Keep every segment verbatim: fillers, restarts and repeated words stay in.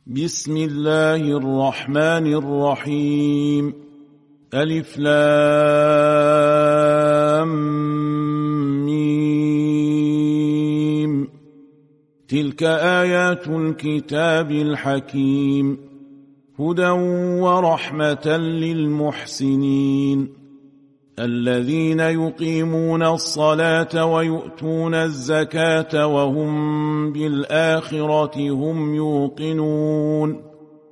بسم الله الرحمن الرحيم. ألف لام ميم. تلك آيات الكتاب الحكيم، هدى ورحمة للمحسنين الذين يقيمون الصلاة ويؤتون الزكاة وهم بالآخرة هم يوقنون.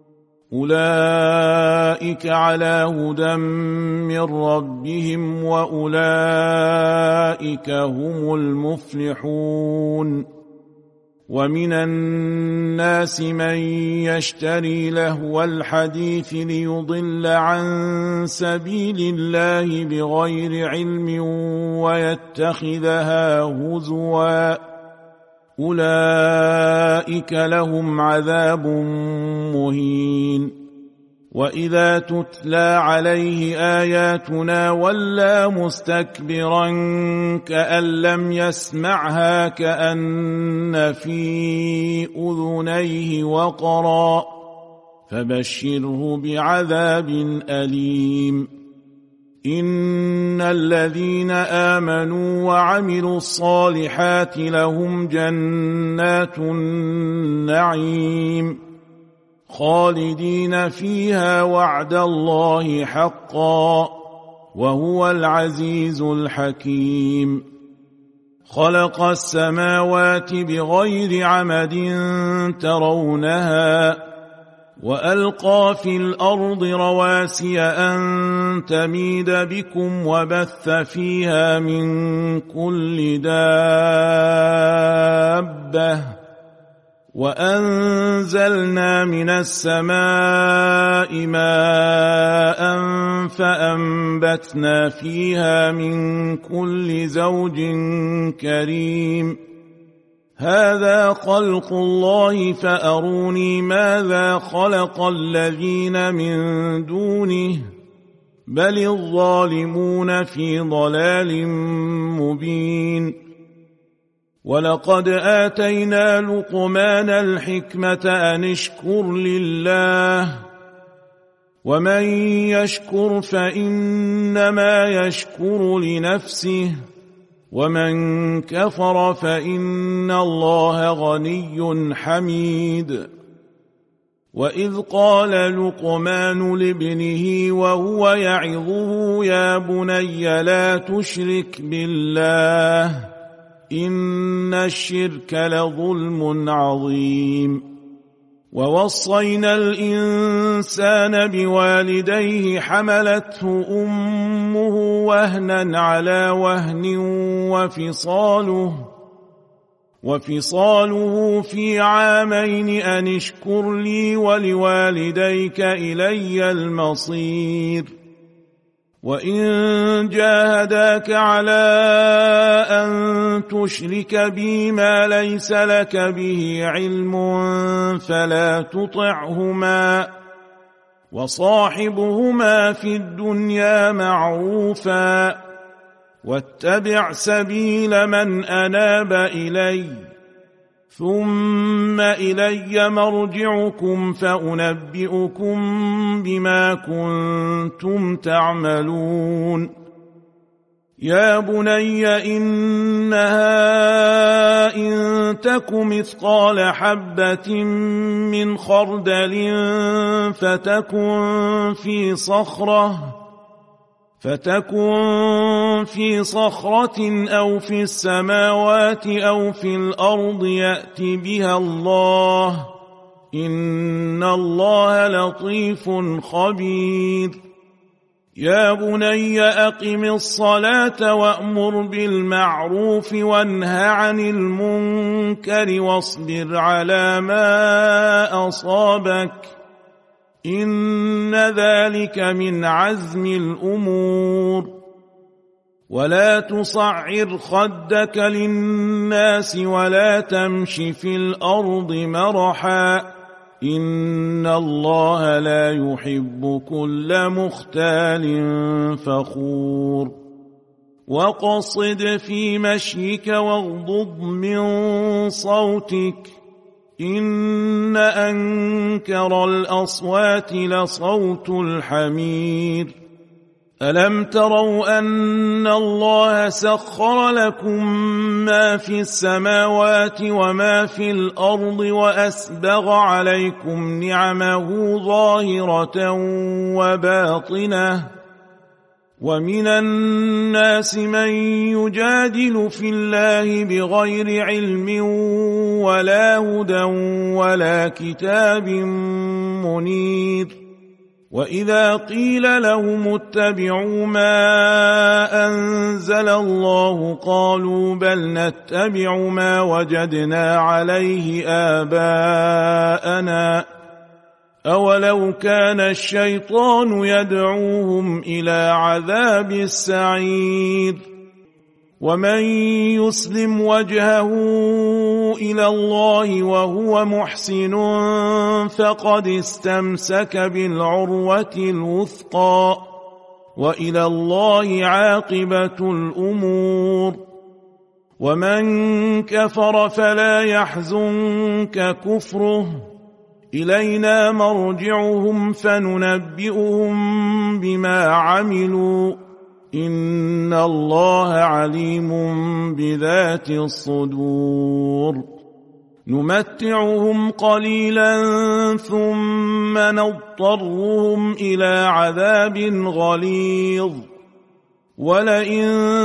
أولئك على هدى من ربهم وأولئك هم المفلحون. ومن الناس من يشتري لهو الحديث ليضل عن سبيل الله بغير علم ويتخذها هزوا، أولئك لهم عذاب مهين. وإذا تتلى عليه آياتنا ولى مستكبرا كأن لم يسمعها كأن في أذنيه وقرا، فبشره بعذاب أليم. إن الذين آمنوا وعملوا الصالحات لهم جنات النعيم خالدين فيها وعد الله حقا، وهو العزيز الحكيم. خلق السماوات بغير عمد ترونها، وألقى في الأرض رواسي أن تميد بكم وبث فيها من كل دابة، وأنزلنا من السماء ماء فأنبتنا فيها من كل زوج كريم. هذا خلق الله فأروني ماذا خلق الذين من دونه، بل الظالمون في ضلال مبين. ولقد آتينا لقمان الحكمة أن اشكر لله، ومن يشكر فإنما يشكر لنفسه، ومن كفر فإن الله غني حميد. وإذ قال لقمان لابنه وهو يعظه يا بني لا تشرك بالله إن الشرك لظلم عظيم. ووصينا الإنسان بوالديه حملته أمه وهنا على وهن وفصاله وفصاله في عامين أن اشكر لي ولوالديك إلي المصير. وإن جاهداك على أن تشرك بي ما ليس لك به علم فلا تطعهما، وصاحبهما في الدنيا معروفا، واتبع سبيل من أناب إلي، ثم إلي مرجعكم فأنبئكم بما كنتم تعملون. يا بني إنها إن تك مثقال حبة من خردل فتكن في صخرة فتكن في صخرة أو في السماوات أو في الأرض يأت بها الله، إن الله لطيف خبير. يا بني أقم الصلاة وأمر بالمعروف وانه عن المنكر واصبر على ما أصابك، إن ذلك من عزم الأمور. ولا تصعر خدك للناس ولا تمش في الأرض مرحا، إن الله لا يحب كل مختال فخور. وقصد في مشيك واغضض من صوتك، إن أنكر الأصوات لصوت الحمير ألم تروا أن الله سخر لكم ما في السماوات وما في الأرض وأسبغ عليكم نعمه ظاهرة وباطنة ومن الناس من يجادل في الله بغير علم ولا هدى ولا كتاب منير وإذا قيل لهم اتبعوا ما أنزل الله قالوا بل نتبع ما وجدنا عليه آباءنا أولو كان الشيطان يدعوهم إلى عذاب السعير ومن يسلم وجهه إلى الله وهو محسن فقد استمسك بالعروة الوثقى وإلى الله عاقبة الأمور ومن كفر فلا يحزنك كفره إلينا مرجعهم فننبئهم بما عملوا إن الله عليم بذات الصدور نمتعهم قليلا ثم نضطرهم إلى عذاب غليظ ولئن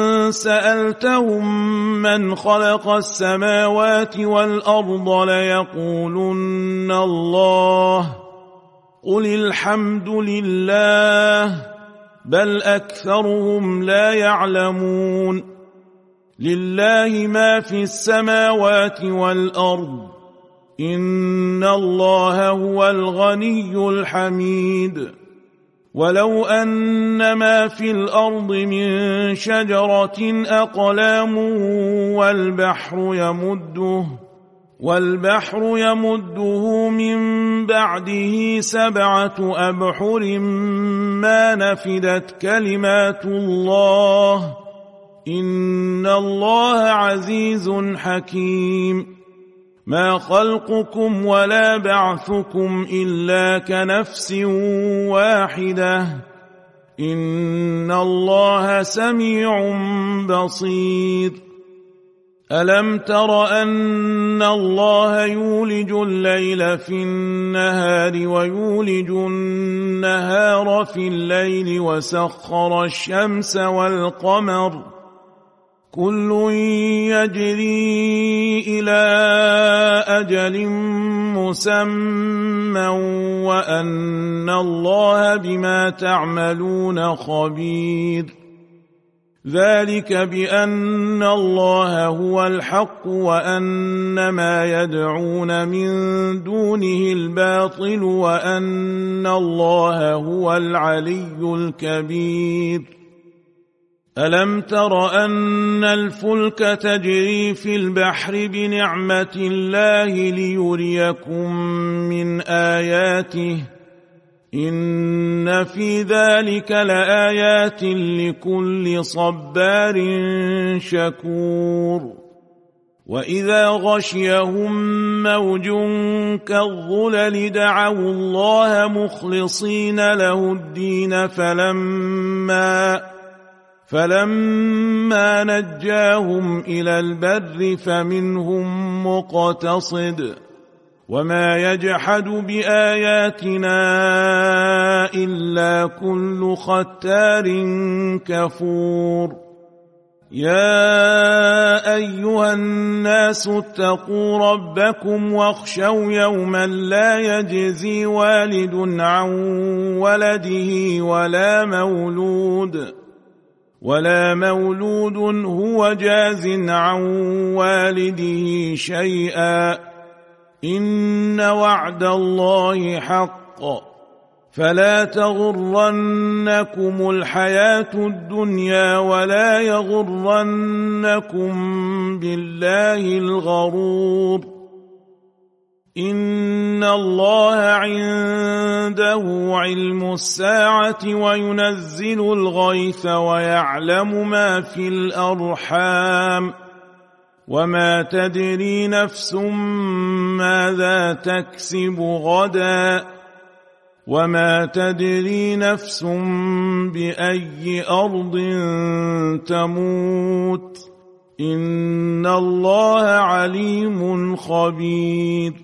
سألتهم من خلق السماوات والأرض ليقولن الله قل الحمد لله بل أكثرهم لا يعلمون لله ما في السماوات والأرض إن الله هو الغني الحميد ولو أن ما في الأرض من شجرة أقلام والبحر يمده والبحر يمده من بعده سبعة أبحر ما نفدت كلمات الله إن الله عزيز حكيم ما خلقكم ولا بعثكم إلا كنفس واحدة إن الله سميع بصير ألم تر أن الله يولج الليل في النهار ويولج النهار في الليل وسخر الشمس والقمر كل يجري إلى أجل مسمى وأن الله بما تعملون خبير ذلك بأن الله هو الحق وأن ما يدعون من دونه الباطل وأن الله هو العلي الكبير ألم تر أن الفلك تجري في البحر بنعمة الله ليريكم من آياته إن في ذلك لآيات لكل صبار شكور وإذا غشيهم موج كالظلل دعوا الله مخلصين له الدين فلما فلما نجاهم إلى البر فمنهم مقتصد وما يجحد بآياتنا إلا كل ختار كفور يا أيها الناس اتقوا ربكم واخشوا يوما لا يجزي والد عن ولده ولا مولود ولا مولود هو جاز عن والده شيئا إن وعد الله حق فلا تغرنكم الحياة الدنيا ولا يغرنكم بالله الغرور إن الله عنده علم الساعة وينزل الغيث ويعلم ما في الأرحام وما تدري نفس ماذا تكسب غدا وما تدري نفس بأي أرض تموت إن الله عليم خبير